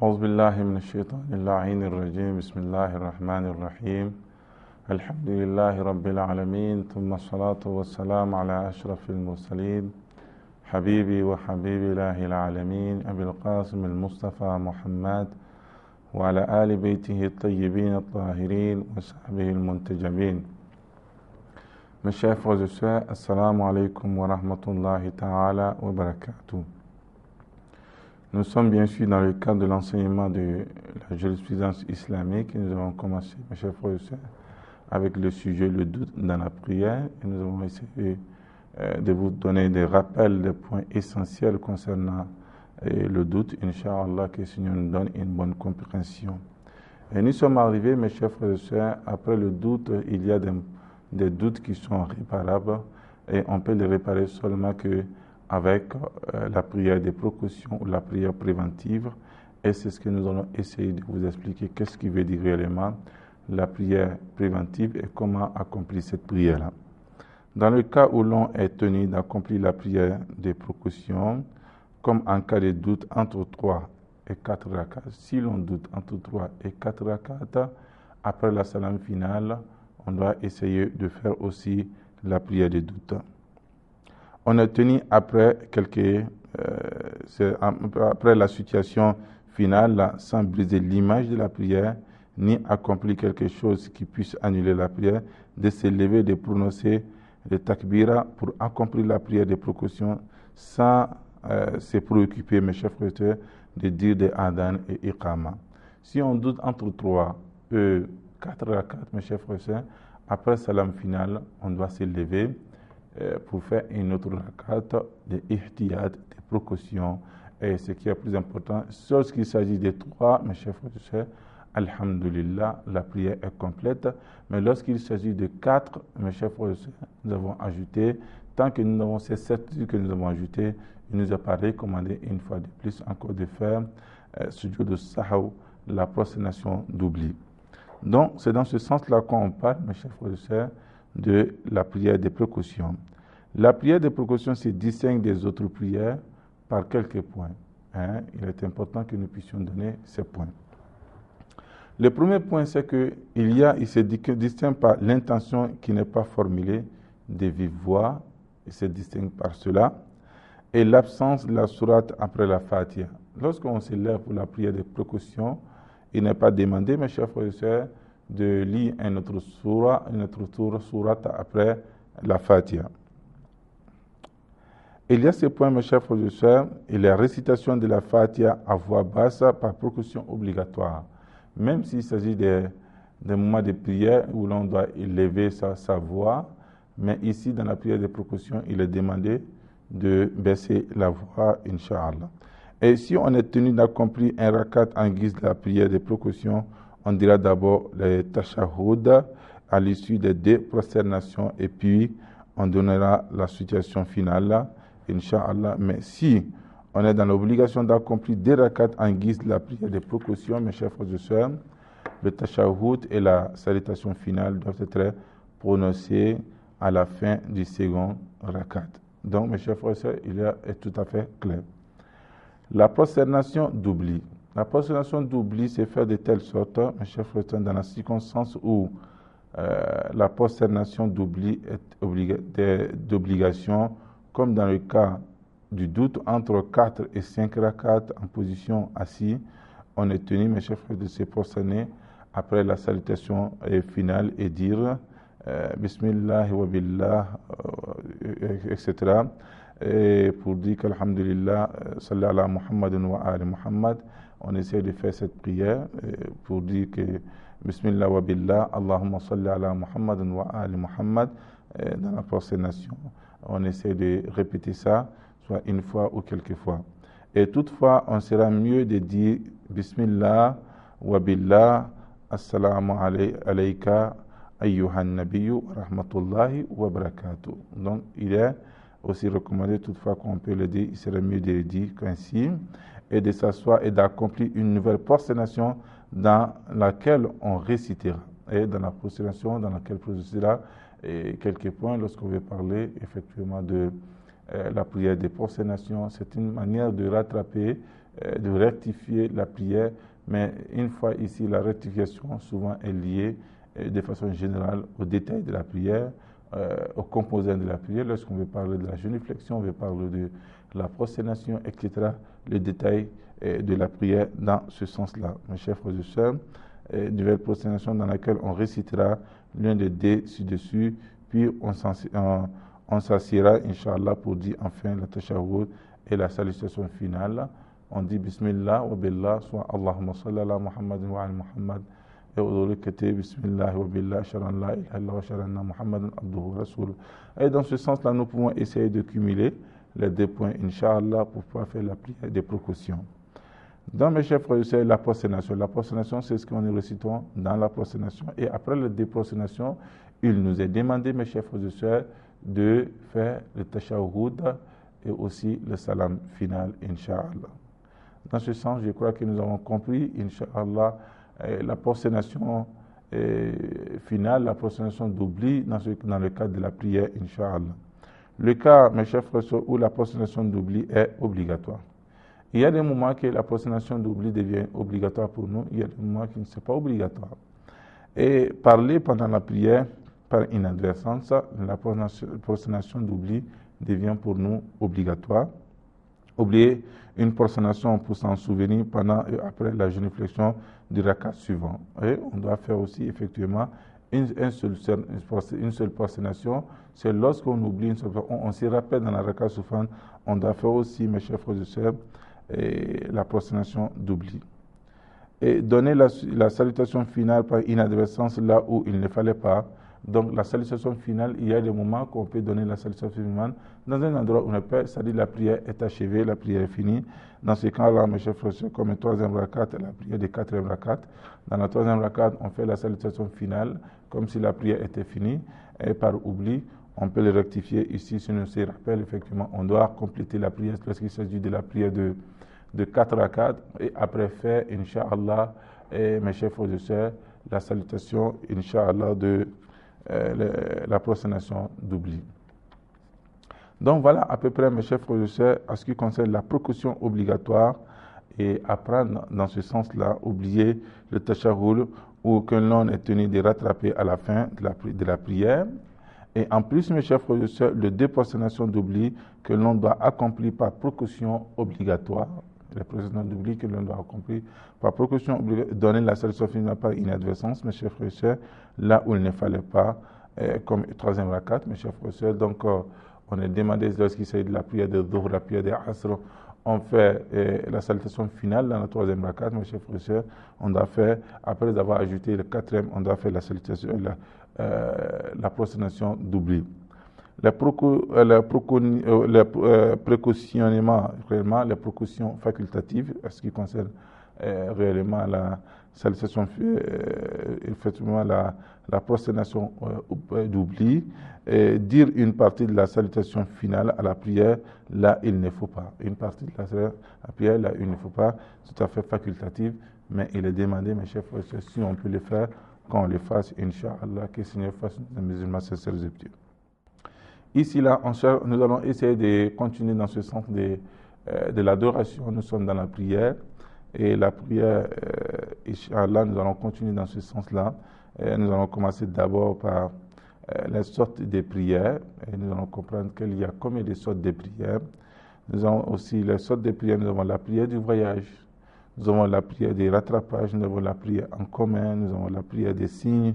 أعوذ بالله من الشيطان اللعين الرجيم بسم الله الرحمن الرحيم الحمد لله رب العالمين ثم الصلاة والسلام على أشرف المرسلين حبيبي وحبيب الله العالمين أبي القاسم المصطفى محمد وعلى آل بيته الطيبين الطاهرين وصحبه المنتجبين. Mes chers frères et sœurs, assalamu alaikum wa rahmatullahi ta'ala wa barakatuh. Nous sommes bien sûr dans le cadre de l'enseignement de la jurisprudence islamique. Nous avons commencé, mes chers frères et sœurs, avec le sujet le doute dans la prière. Et nous avons essayé de vous donner des rappels, des points essentiels concernant le doute. Inch'Allah, que le Seigneur nous donne une bonne compréhension. Et nous sommes arrivés, mes chers frères et sœurs, après le doute, il y a des doutes qui sont réparables et on peut les réparer seulement avec la prière des précautions ou la prière préventive. Et c'est ce que nous allons essayer de vous expliquer, qu'est-ce qui veut dire réellement la prière préventive et comment accomplir cette prière-là. Dans le cas où l'on est tenu d'accomplir la prière des précautions, comme en cas de doute entre 3 et 4 rakats, si l'on doute entre 3 et 4 rakats, après la salam finale, on doit essayer de faire aussi la prière de doute. On est tenu après la situation finale, sans briser l'image de la prière, ni accomplir quelque chose qui puisse annuler la prière, de se lever, de prononcer le takbira pour accomplir la prière de précaution sans se préoccuper, mes chers frères, de dire des adhan et iqama. Si on doute entre 3 et 4 rakats, mes chers frères, après salam final, on doit se lever pour faire une autre rakat de ihtiyat, de précaution. Et ce qui est plus important, lorsqu'il s'agit de 3, mes chers frères, alhamdulillah, la prière est complète. Mais lorsqu'il s'agit de 4, mes chers frères, nous avons ajouté, tant que nous avons ces certitudes que nous avons ajoutées, il nous a pas recommandé une fois de plus encore de faire sujoud de sahw, la prosternation d'oubli. Donc, c'est dans ce sens-là qu'on parle, mes chers frères et sœurs, de la prière des précautions. La prière des précautions se distingue des autres prières par quelques points. Il est important que nous puissions donner ces points. Le premier point, c'est qu'il se distingue par l'intention qui n'est pas formulée de vive voix, il se distingue par cela, et l'absence de la sourate après la Fatiha. Lorsqu'on se lève pour la prière des précautions, il n'est pas demandé, mes chers frères et sœurs, de lire une autre sourate après la Fatiha. Il y a ce point, mes chers frères et sœurs, et la récitation de la Fatiha à voix basse par précaution obligatoire. Même s'il s'agit des moments de prière où l'on doit élever sa voix, mais ici, dans la prière de précaution, il est demandé de baisser la voix, Inch'Allah. Et si on est tenu d'accomplir un rakat en guise de la prière de précaution, on dira d'abord les tashahhud à l'issue des 2 prosternations et puis on donnera la situation finale, Inch'Allah. Mais si on est dans l'obligation d'accomplir 2 rakats en guise de la prière de précaution, mes chers frères et sœurs, le tashahhud et la salutation finale doivent être prononcés à la fin du second rakat. Donc, mes chers frères et sœurs, il est tout à fait clair. La prosternation d'oubli. La prosternation d'oubli se fait de telle sorte, mes chers frères, dans la circonstance où la prosternation d'oubli est d'obligation, comme dans le cas du doute entre 4 et 5 rakats en position assise, on est tenu, mes chers frères, de se prosterner après la salutation finale et dire Bismillah wa billah, etc. Et pour dire qu'Alhamdulillah, salli ala Muhammadun wa ali Muhammad, on essaie de faire cette prière pour dire que Bismillah wa billah, Allahumma salli ala Muhammadun wa ali Muhammad, dans la prosternation. On essaie de répéter ça, soit une fois ou quelques fois. Et toutefois, on sera mieux de dire Bismillah wa billah, assalamu alayka, ayyuhan nabiyyu wa rahmatullahi wa barakatuh. Donc, il est aussi recommandé, toutefois qu'on peut le dire, il serait mieux de le dire qu'ainsi, et de s'asseoir et d'accomplir une nouvelle prosternation dans laquelle on récitera. Et dans la prosternation dans laquelle on récitera, et quelques points lorsqu'on veut parler effectivement de la prière des prosternations, c'est une manière de rattraper de rectifier la prière, mais une fois ici, la rectification souvent est liée de façon générale aux détails de la prière, aux composants de la prière. Lorsqu'on veut parler de la génuflexion, on veut parler de la prosternation, etc. Les détails de la prière dans ce sens-là. Mes chers frères et sœurs, nouvelle prosternation dans laquelle on récitera l'un des dés ci-dessus, puis on s'assiera, Inch'Allah, pour dire enfin la tashahhud et la salutation finale. On dit Bismillah wa billah, soit Allahumma salli ala Muhammad wa ala Muhammad. Et au côté Bismillah wa billah, sharan la ilaha illallah wa sharan Muhammadan abduhu rasuluh. Et dans ce sens-là, nous pouvons essayer de cumuler les 2 points, Inch'Allah, pour pouvoir faire la prière des précautions. Dans mes chers frères et sœurs, la prosternation. La prosternation, c'est ce que nous récitons dans la prosternation. Et après la déprosternation, il nous est demandé, mes chers frères et sœurs, de faire le tashahhud et aussi le salam final, Inch'Allah. Dans ce sens, je crois que nous avons compris, Inch'Allah, la prosternation finale, la prosternation d'oubli dans le cadre de la prière, Inch'Allah. Le cas, mes chers frères et sœurs, où la prosternation d'oubli est obligatoire. Il y a des moments que la prosternation d'oubli devient obligatoire pour nous, il y a des moments qui ne sont pas obligatoires. Et parler pendant la prière, par inadvertance, la prosternation d'oubli devient pour nous obligatoire. Oublier une prosternation pour s'en souvenir pendant et après la génuflexion du rakat suivant. Et on doit faire aussi effectivement une seule prosternation. C'est lorsqu'on oublie une seule prosternation, on se rappelle dans la rakat suivante, on doit faire aussi, mes chers frères et sœurs, la prosternation d'oubli. Et donner la salutation finale par inadvertance là où il ne fallait pas. Donc la salutation finale, il y a des moments qu'on peut donner la salutation finale dans un endroit où on peut, c'est-à-dire la prière est achevée, la prière est finie. Dans ce cas-là, mes chers frères, comme le 3e rakat, la prière du 4e rakat. Dans la 3e rakat, on fait la salutation finale comme si la prière était finie. Et par oubli, on peut le rectifier ici. Si on se rappelle, effectivement, on doit compléter la prière lorsqu'il s'agit de la prière de 4 rakats et après faire, Inch'Allah, mes chers frères et sœurs, la salutation, Inch'Allah, de la prosternation d'oubli. Donc voilà à peu près, mes chers frères et sœurs, à ce qui concerne la précaution obligatoire et apprendre dans ce sens-là, oublier le tashahhud ou que l'on est tenu de rattraper à la fin de la prière. Et en plus, mes chers frères et sœurs, le déprosternation d'oubli que l'on doit accomplir par précaution obligatoire. La précaution d'oubli que l'on doit accomplir par précaution obligatoire, donner la salutation finale par inadvertance, mes chers frères et sœurs, là où il ne fallait pas, comme 3e rakat, mes chers frères et sœurs. Donc, on est demandé lorsqu'il s'agit de la prière de Dhuhr, la prière de Asr, on fait la salutation finale dans la 3e rakat, mes chers frères et sœurs. On doit faire, après avoir ajouté le 4e, on doit faire la salutation, la prosternation d'oubli. Le précautionnement, réellement, les précautions facultatives, en ce qui concerne réellement la salutation, effectivement la prosternation d'oubli, dire une partie de la salutation finale à la prière, là il ne faut pas. Une partie de la prière, là il ne faut pas, c'est tout à fait facultatif, mais il est demandé, mes chers frères, si on peut le faire, qu'on le fasse, Inch'Allah, que le Seigneur fasse des musulmans sincères et pieux. Ici, là, nous allons essayer de continuer dans ce sens de l'adoration. Nous sommes dans la prière. Et la prière, Inch'Allah, nous allons continuer dans ce sens-là. Nous allons commencer d'abord par les sortes de prières. Et nous allons comprendre qu'il y a combien de sortes de prières. Nous avons aussi les sortes de prières. Nous avons la prière du voyage. Nous avons la prière des rattrapages, nous avons la prière en commun, nous avons la prière des signes,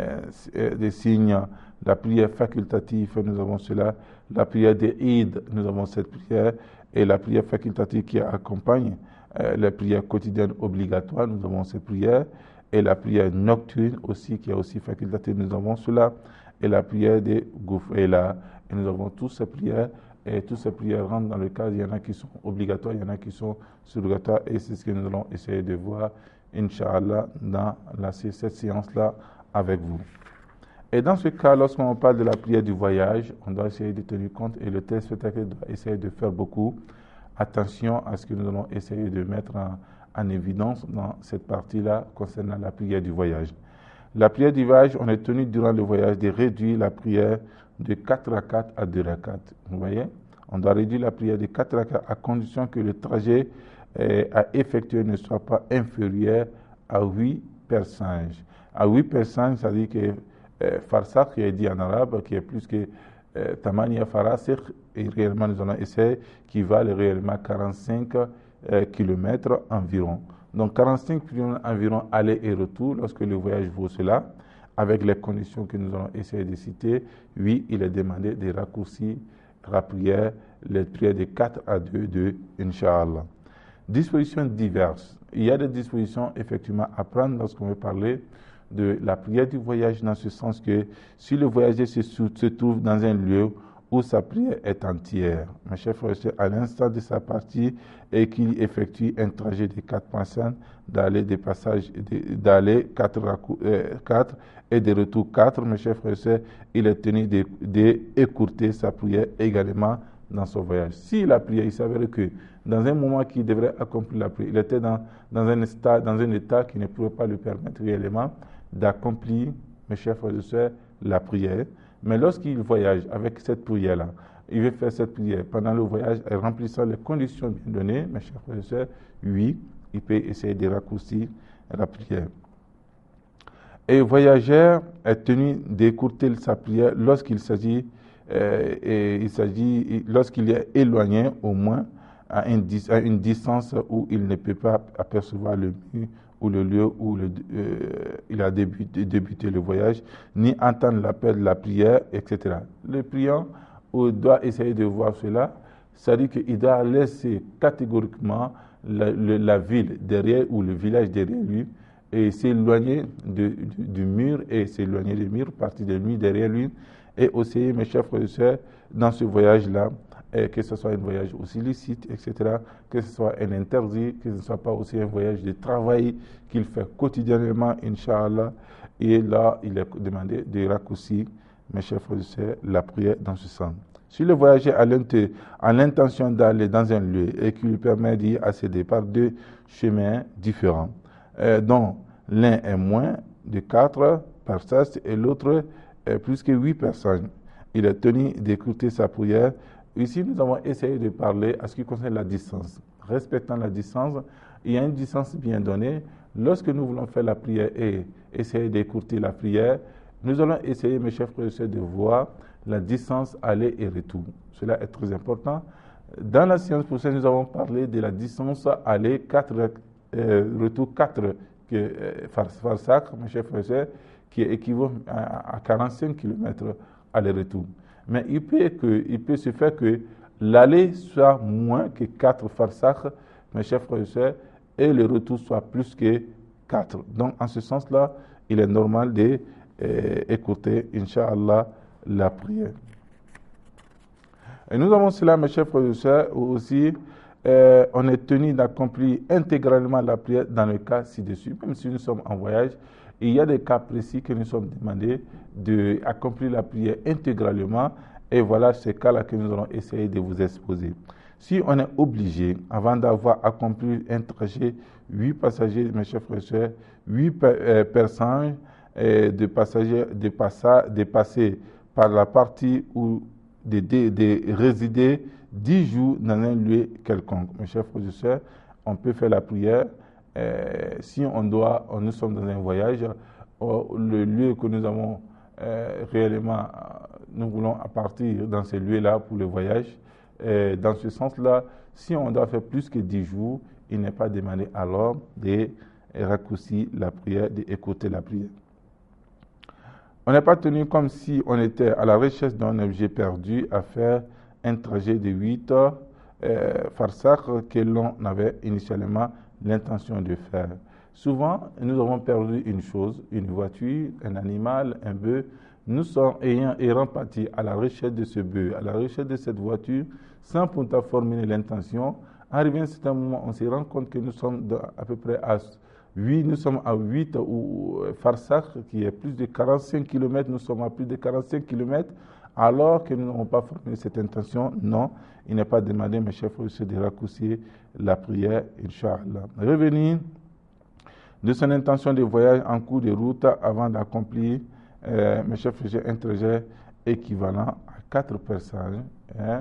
la prière facultative, nous avons cela, la prière des Eid, nous avons cette prière, et la prière facultative qui accompagne les prières quotidiennes obligatoires, nous avons cette prière, et la prière nocturne aussi, qui est aussi facultative, nous avons cela, et la prière des gouffres, et nous avons toutes ces prières. Et toutes ces prières rentrent dans le cadre, il y en a qui sont obligatoires, il y en a qui sont surrogatoires, et c'est ce que nous allons essayer de voir, Inch'Allah, dans cette séance-là avec vous. Et dans ce cas, lorsqu'on parle de la prière du voyage, on doit essayer de tenir compte, et le téléspectateur doit essayer de faire beaucoup attention à ce que nous allons essayer de mettre en évidence dans cette partie-là concernant la prière du voyage. La prière du voyage, on est tenu durant le voyage de réduire la prière de 4 rakats à 2 rakats. Vous voyez, on doit réduire la prière de 4 rakats à condition que le trajet à effectuer ne soit pas inférieur à 8 persinges. À 8 persinges, ça dit que Farsakh, qui est dit en arabe, qui est plus que Tamania Farasakh, et réellement nous allons essayer, qui valent réellement 45 km environ. Donc 45 km environ aller et retour lorsque le voyage vaut cela, avec les conditions que nous allons essayer de citer. Oui, il est demandé de raccourcir la prière, les prières de 4 à 2 de Inch'Allah. Dispositions diverses. Il y a des dispositions effectivement à prendre lorsqu'on veut parler de la prière du voyage, dans ce sens que si le voyageur se trouve dans un lieu où sa prière est entière, mes chers frères et sœurs, à l'instant de sa partie et qu'il effectue un trajet de 4,5, d'aller des passages, d'aller 4 et de retour 4, mes chers frères et sœurs, il est tenu d'écourter sa prière également dans son voyage. Si la prière, il s'avère que dans un moment qu'il devrait accomplir la prière, il était dans un état qui ne pouvait pas lui permettre réellement d'accomplir, mes chers frères et sœurs, la prière. Mais lorsqu'il voyage avec cette prière-là, il veut faire cette prière pendant le voyage et remplissant les conditions bien données, mes chers frères et sœurs, oui, il peut essayer de raccourcir la prière. Et le voyageur est tenu d'écourter sa prière lorsqu'il lorsqu'il est éloigné au moins à une distance où il ne peut pas apercevoir le mur ou le lieu où il a débuté le voyage, ni entendre l'appel de la prière, etc. Le priant doit essayer de voir cela, c'est-à-dire qu'il doit laisser catégoriquement la ville derrière ou le village derrière lui et s'éloigner du mur et s'éloigner des murs, partir des murs derrière lui et aussi, mes chers frères et sœurs, dans ce voyage-là, que ce soit un voyage aussi licite, etc., que ce soit un interdit, que ce ne soit pas aussi un voyage de travail qu'il fait quotidiennement, Inch'Allah. Et là, il est demandé de raccourcir, mes chers frères et sœurs, la prière dans ce sens. Si le voyageur a l'intention d'aller dans un lieu et qui lui permet d'y accéder par 2 chemins différents, dont l'un est moins de 4 personnes et l'autre est plus que 8 personnes, il est tenu d'écouter sa prière. Ici, nous avons essayé de parler à ce qui concerne la distance. Respectant la distance, il y a une distance bien donnée. Lorsque nous voulons faire la prière et essayer d'écouter la prière, nous allons essayer, mes chers frères et sœurs, de voir la distance aller et retour. Cela est très important. Dans la science prochaine, nous avons parlé de la distance aller 4, retour 4, Farsakh, mes chers frères et sœurs, qui équivaut à 45 km aller-retour. Mais il peut se faire que l'aller soit moins que 4 farsakh, mes chers frères et sœurs, et le retour soit plus que 4. Donc, en ce sens-là, il est normal d'écouter, Inch'Allah, la prière. Et nous avons cela, mes chers frères et sœurs, aussi, on est tenu d'accomplir intégralement la prière dans le cas ci-dessus, même si nous sommes en voyage. Il y a des cas précis que nous sommes demandés d'accomplir la prière intégralement et voilà ces cas-là que nous allons essayer de vous exposer. Si on est obligé, avant d'avoir accompli un trajet, 8 passagers, mes chers frères et sœurs, 8 personnes de passagers, de passer par la partie où de résider 10 jours dans un lieu quelconque. Mes chers frères et sœurs, on peut faire la prière. Si nous sommes dans un voyage, le lieu que nous avons réellement, nous voulons partir dans ce lieu-là pour le voyage. Dans ce sens-là, si on doit faire plus que 10 jours, il n'est pas demandé alors de raccourcir la prière, d'écouter la prière. On n'est pas tenu comme si on était à la recherche d'un objet perdu à faire un trajet de 8 heures farsakh que l'on avait initialement l'intention de faire. Souvent, nous avons perdu une chose, une voiture, un animal, un bœuf. Nous sommes ayant partis à la recherche de ce bœuf, à la recherche de cette voiture, sans pourtant formuler l'intention. Arrivé à un certain moment, on se rend compte que nous sommes à peu près à 8 ou farsakh, qui est plus de 45 km, nous sommes à plus de 45 km, alors que nous n'avons pas formulé cette intention. Non, il n'est pas demandé, mes chers frères et sœurs, de raccourcir la prière, Inch'Allah. Revenir de son intention de voyage en cours de route avant d'accomplir, mes chers frères et sœurs, un trajet équivalent à 4 personnes.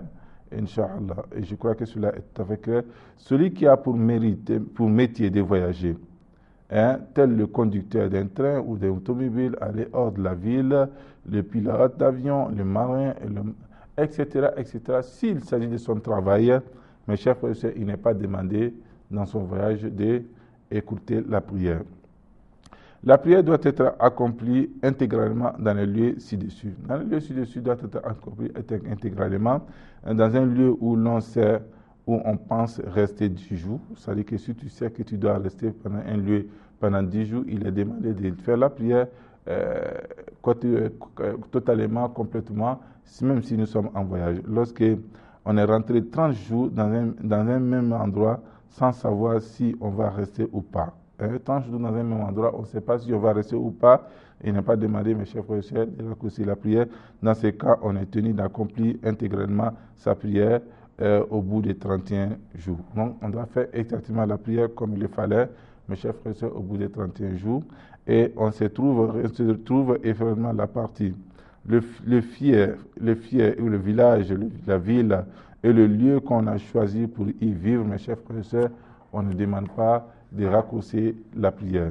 Inch'Allah. Et je crois que cela est tout à fait clair. Celui qui a pour métier de voyager, tel le conducteur d'un train ou d'un automobile, aller hors de la ville, le pilote d'avion, le marin, etc., etc. S'il s'agit de son travail, mes chers frères et sœurs, il n'est pas demandé dans son voyage d'écouter la prière. La prière doit être accomplie intégralement dans les lieux ci-dessus. Dans les lieux ci-dessus doit être accomplie intégralement dans un lieu où l'on sait, où on pense rester 10 jours. C'est-à-dire que si tu sais que tu dois rester pendant un lieu pendant 10 jours, il est demandé de faire la prière totalement, complètement, même si nous sommes en voyage. Lorsque on est rentré 30 jours dans un même endroit sans savoir si on va rester ou pas. 30 jours dans un même endroit, on ne sait pas si on va rester ou pas. Il n'est pas demandé, mes chers frères et sœurs, de raccourcir la prière. Dans ce cas, on est tenu d'accomplir intégralement sa prière au bout des 31 jours. Donc, on doit faire exactement la prière comme il le fallait, mes chers frères et sœurs, au bout des 31 jours. Et on se trouve effectivement la partie, le fief ou le village, la ville et le lieu qu'on a choisi pour y vivre, mes chers frères et sœurs, on ne demande pas de raccourcir la prière.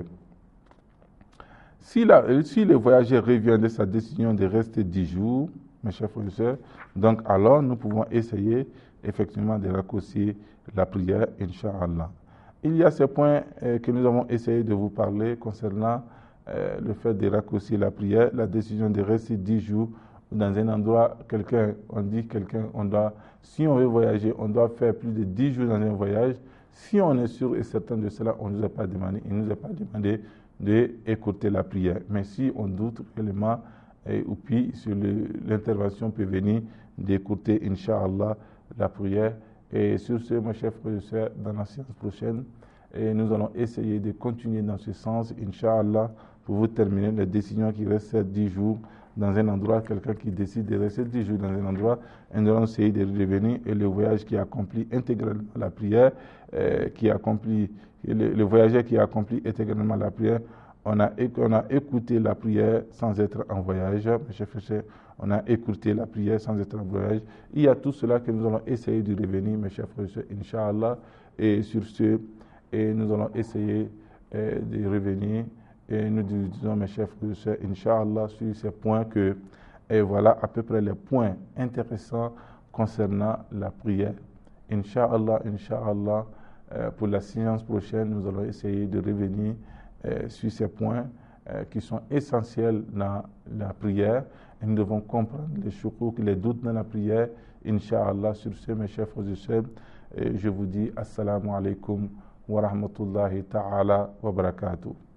Si le voyageur revient de sa décision de rester 10 jours, mes chers frères et sœurs, donc alors nous pouvons essayer effectivement de raccourcir la prière, Inch'Allah. Il y a ces points que nous avons essayé de vous parler concernant le fait de raccourcir la prière, la décision de rester 10 jours dans un endroit, si on veut voyager, on doit faire plus de 10 jours dans un voyage. Si on est sûr et certain de cela, il ne nous a pas demandé d'écouter la prière. Mais si on doute réellement, ou puis sur l'intervention peut venir d'écouter, Inch'Allah, la prière. Et sur ce, mes chers frères et sœurs, dans la séance prochaine, nous allons essayer de continuer dans ce sens, Inch'Allah, pour vous terminer les décisions qui restent 10 jours dans un endroit, quelqu'un qui décide de rester 10 jours dans un endroit, et nous allons essayer de revenir, et le voyage qui accomplit intégralement la prière, le voyageur qui accomplit intégralement la prière, on a écouté la prière sans être en voyage, mes chers frères, on a écouté la prière sans être en voyage. Il y a tout cela que nous allons essayer de revenir, mes chers frères, Inch'Allah, et sur ce, nous allons essayer de revenir. Et nous disons, mes chers frères, Inch'Allah, sur ces points et voilà à peu près les points intéressants concernant la prière. Inch'Allah, pour la séance prochaine, nous allons essayer de revenir sur ces points qui sont essentiels dans la prière. Et nous devons comprendre les choukouks, les doutes dans la prière. Inch'Allah, sur ce, mes chers frères et sœurs, je vous dis Assalamu alaikum wa rahmatullahi ta'ala wa barakatuh.